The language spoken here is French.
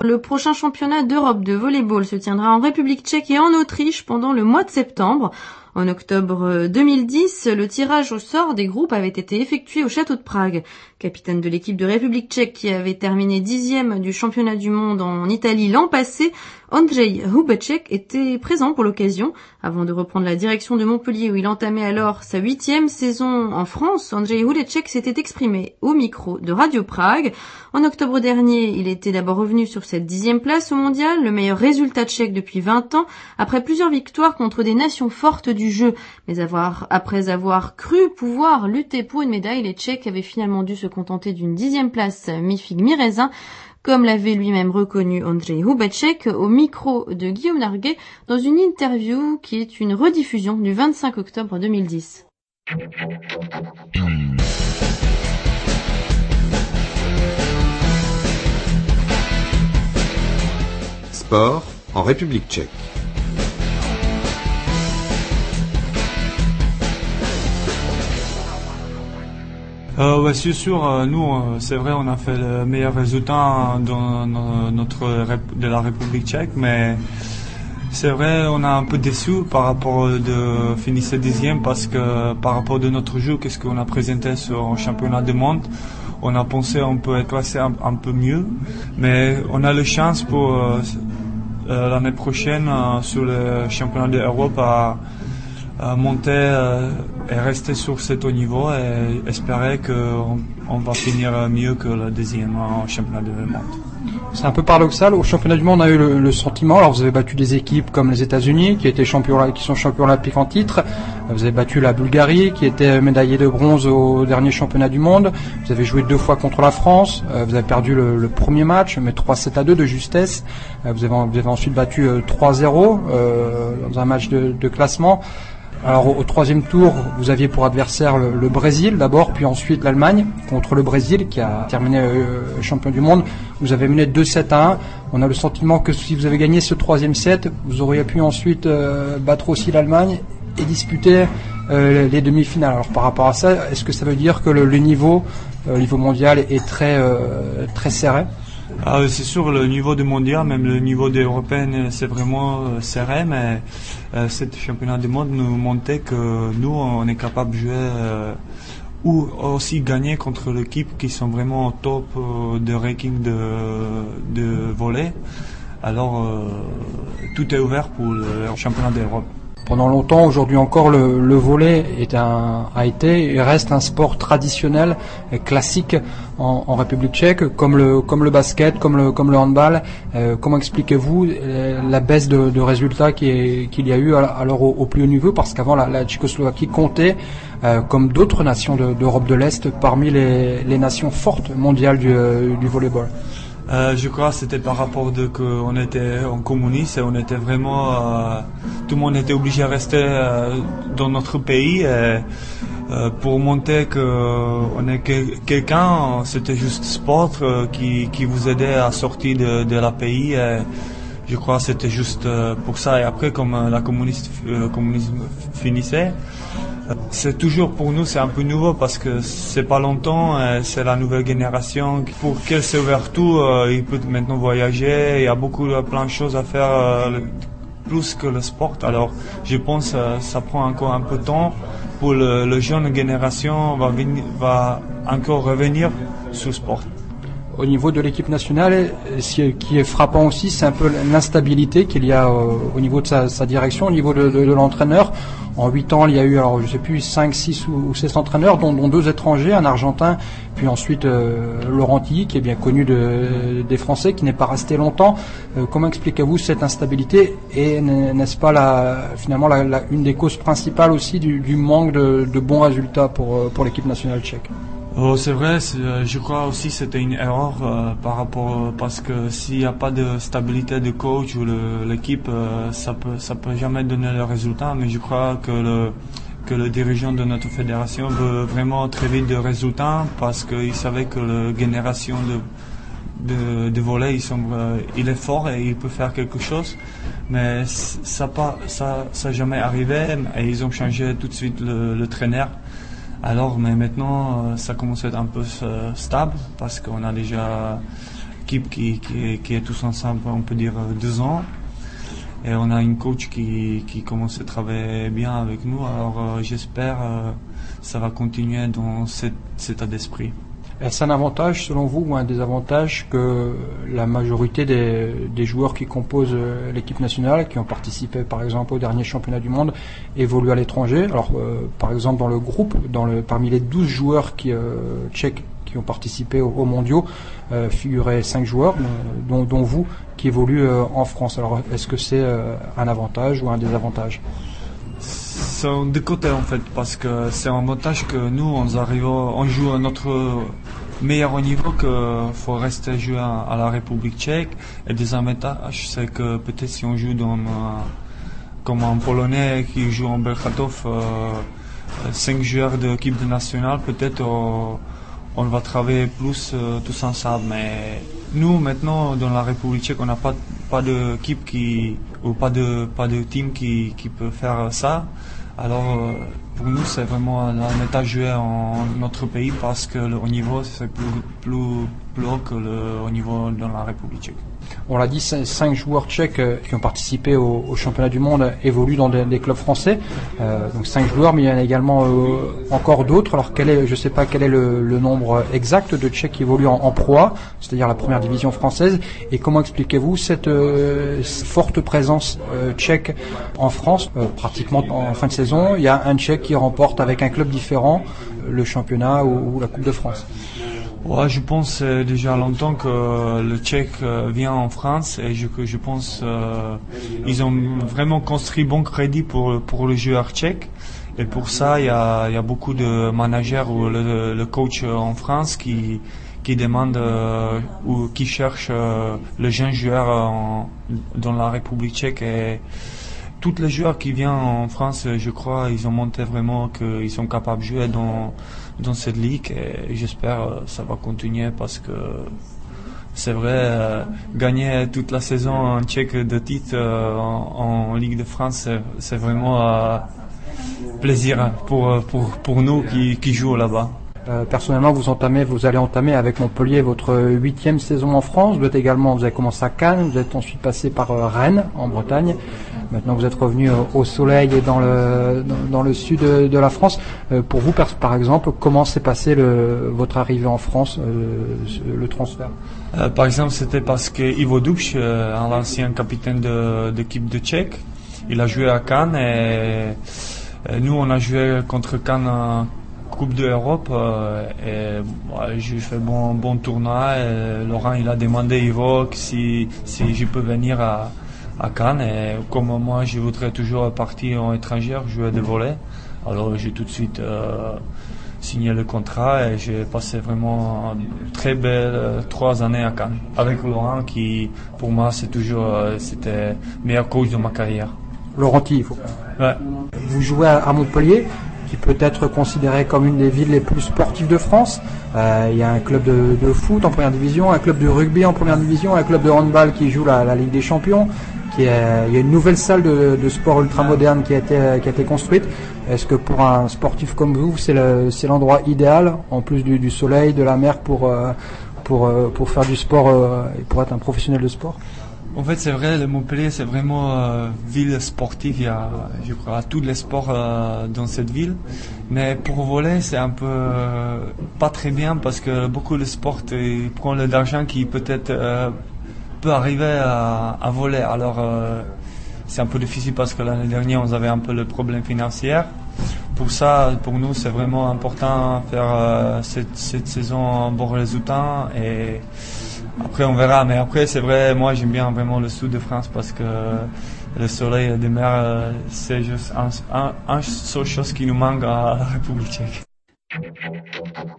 Le prochain championnat d'Europe de volleyball se tiendra en République tchèque et en Autriche pendant le mois de septembre. En octobre 2010, le tirage au sort des groupes avait été effectué au château de Prague. Capitaine de l'équipe de République tchèque qui avait terminé 10e du championnat du monde en Italie l'an passé, Ondřej Hubeček était présent pour l'occasion. Avant de reprendre la direction de Montpellier où il entamait alors sa 8e saison en France, Ondřej Hubeček s'était exprimé au micro de Radio Prague. En octobre dernier, il était d'abord revenu sur cette 10e place au mondial, le meilleur résultat tchèque depuis 20 ans, après plusieurs victoires contre des nations fortes du jeu. Mais après avoir cru pouvoir lutter pour une médaille, les Tchèques avaient finalement dû se contenter d'une 10e place mi-figue mi-raisin, comme l'avait lui-même reconnu Ondřej Hubeček au micro de Guillaume Narguet dans une interview qui est une rediffusion du 25 octobre 2010. Sport en République tchèque. C'est sûr, nous, c'est vrai, on a fait le meilleur résultat de la République tchèque, mais c'est vrai, on a un peu déçu par rapport de finir 10e parce que par rapport de notre jeu, qu'est-ce qu'on a présenté sur le championnat du monde, on a pensé on peut être classé un peu mieux, mais on a la chance pour l'année prochaine sur le championnat d'Europe à monter et rester sur ce haut niveau et espérer qu'on va finir mieux que le deuxième en championnat du monde. C'est un peu paradoxal. Au championnat du monde, on a eu le sentiment. Alors, vous avez battu des équipes comme les États-Unis, qui sont champions olympiques en titre. Vous avez battu la Bulgarie, qui était médaillée de bronze au dernier championnat du monde. Vous avez joué 2 fois contre la France. Vous avez perdu le premier match, mais 3-7-2 de justesse. Vous avez ensuite battu 3-0 dans un match de classement. Alors au 3e tour, vous aviez pour adversaire le Brésil d'abord, puis ensuite l'Allemagne contre le Brésil qui a terminé champion du monde. Vous avez mené 2-7-1. On a le sentiment que si vous avez gagné ce 3e set, vous auriez pu ensuite battre aussi l'Allemagne et disputer les demi-finales. Alors par rapport à ça, est-ce que ça veut dire que le niveau mondial est très serré? C'est sûr, le niveau du mondial, même le niveau des européennes, c'est vraiment serré, mais ce championnat du monde nous montrait que nous, on est capable de jouer ou aussi gagner contre l'équipe qui sont vraiment au top de ranking de volley. Alors, tout est ouvert pour le championnat d'Europe. Pendant longtemps, aujourd'hui encore, le volley a été et reste un sport traditionnel et classique en République tchèque, comme le basket, comme le handball. Comment expliquez-vous la baisse de résultats qu'il y a eu alors au plus haut niveau? Parce qu'avant, la Tchécoslovaquie comptait, comme d'autres nations d'Europe de l'Est, parmi les nations fortes mondiales du volleyball. Je crois que c'était par rapport qu'on était en communiste et on était vraiment tout le monde était obligé de rester dans notre pays et, pour montrer qu'on est quelqu'un, c'était juste sport qui vous aidait à sortir de la pays et je crois que c'était juste pour ça. Et après, comme le communisme finissait, c'est toujours pour nous, c'est un peu nouveau parce que c'est pas longtemps, c'est la nouvelle génération. Pour qu'elle s'ouvre tout, il peut maintenant voyager, il y a plein de choses à faire, plus que le sport. Alors, je pense que ça prend encore un peu de temps pour la jeune génération va encore revenir sur le sport. Au niveau de l'équipe nationale, ce qui est frappant aussi, c'est un peu l'instabilité qu'il y a au niveau de sa direction, au niveau de l'entraîneur. En 8 ans, il y a eu, alors je sais plus, 5, 6 ou 7 entraîneurs, dont 2 étrangers, un Argentin, puis ensuite Laurent Tilly, qui est bien connu des Français, qui n'est pas resté longtemps. Comment expliquez-vous cette instabilité? Et n'est-ce pas finalement une des causes principales aussi du manque de bons résultats pour l'équipe nationale tchèque? C'est vrai, je crois aussi que c'était une erreur parce que s'il n'y a pas de stabilité de coach ou l'équipe, ça peut jamais donner le résultat. Mais je crois que le dirigeant de notre fédération veut vraiment très vite de résultats parce qu'il savait que la génération de volley, il est fort et il peut faire quelque chose. Mais ça jamais arrivé et ils ont changé tout de suite le traîneur. Alors, mais maintenant, ça commence à être un peu stable parce qu'on a déjà équipe qui est tous ensemble, on peut dire 2 ans. Et on a une coach qui commence à travailler bien avec nous. Alors j'espère ça va continuer dans cet état d'esprit. Est-ce un avantage selon vous ou un désavantage que la majorité des joueurs qui composent l'équipe nationale, qui ont participé par exemple au dernier championnat du monde, évoluent à l'étranger? Alors par exemple dans le groupe, parmi les 12 joueurs tchèques qui ont participé aux mondiaux, figuraient 5 joueurs, dont vous, qui évoluent en France. Alors est-ce que c'est un avantage ou un désavantage? C'est de côté en fait, parce que c'est un avantage que nous on joue à notre meilleur niveau, qu'il faut rester jouer à la République tchèque. Et des avantages, c'est que peut-être si on joue comme un Polonais qui joue en Bełchatów, 5 joueurs de l'équipe nationale, peut-être on va travailler plus tous ensemble. Mais nous maintenant dans la République tchèque, on n'a pas d'équipe pas de team qui peut faire ça. Alors pour nous c'est vraiment un avantage jouer en notre pays, parce que le haut niveau c'est plus haut que le haut niveau dans la République tchèque. On l'a dit, 5 joueurs tchèques qui ont participé au championnat du monde évoluent dans des clubs français. Donc 5 joueurs, mais il y en a également encore d'autres. Alors je ne sais pas quel est le nombre exact de Tchèques qui évoluent en Pro A, c'est-à-dire la première division française. Et comment expliquez-vous cette forte présence tchèque en France? Pratiquement en fin de saison, il y a un Tchèque qui remporte avec un club différent le championnat ou la Coupe de France. Ouais, je pense déjà longtemps que le Tchèque vient en France, et je pense ils ont vraiment construit bon crédit pour le joueur tchèque. Et pour ça, il y a beaucoup de managers ou le coach en France qui demandent ou qui cherchent le jeune joueur dans la République tchèque. Et tous les joueurs qui viennent en France, je crois, ils ont montré vraiment qu'ils sont capables de jouer dans cette ligue, et j'espère que ça va continuer, parce que c'est vrai, gagner toute la saison en tchèque de titre en Ligue de France, c'est vraiment plaisir pour nous qui jouons là-bas. Personnellement, vous allez entamer avec Montpellier votre 8e saison en France. Vous avez commencé à Cannes, vous êtes ensuite passé par Rennes en Bretagne. Maintenant, vous êtes revenu au soleil et dans le sud de la France. Pour vous, par exemple, comment s'est passé votre arrivée en France, le transfert? Par exemple, c'était parce que Ivo Dubš, l'ancien capitaine de l'équipe de Tchèque, il a joué à Cannes, et nous, on a joué contre Cannes Coupe d'Europe, et j'ai fait bon tournoi, et Laurent il a demandé Ivo si je peux venir à Cannes, et comme moi je voudrais toujours partir en étranger jouer des volets, alors j'ai tout de suite signé le contrat, et j'ai passé vraiment très belles 3 années à Cannes avec Laurent, qui pour moi c'était le meilleur coach de ma carrière. Laurenti, Ouais. Vous jouez à Montpellier, qui peut être considéré comme une des villes les plus sportives de France. Il y a un club de foot en première division, un club de rugby en première division, un club de handball qui joue la Ligue des Champions. Il y a une nouvelle salle de sport ultramoderne qui a été construite. Est-ce que pour un sportif comme vous, c'est l'endroit idéal, en plus du soleil, de la mer, pour faire du sport et pour être un professionnel de sport? En fait, c'est vrai, le Montpellier, c'est vraiment ville sportive. Il y a, je crois, tous les sports dans cette ville. Mais pour voler, c'est un peu pas très bien, parce que beaucoup de sports prennent l'argent qui peut-être peut arriver à voler. Alors, c'est un peu difficile, parce que l'année dernière, on avait un peu le problème financier. Pour ça, pour nous, c'est vraiment important de faire cette saison un bon résultat, et après on verra. Mais après, c'est vrai, moi j'aime bien vraiment le sud de France, parce que le soleil et la mer, c'est juste une seule chose qui nous manque à la République tchèque.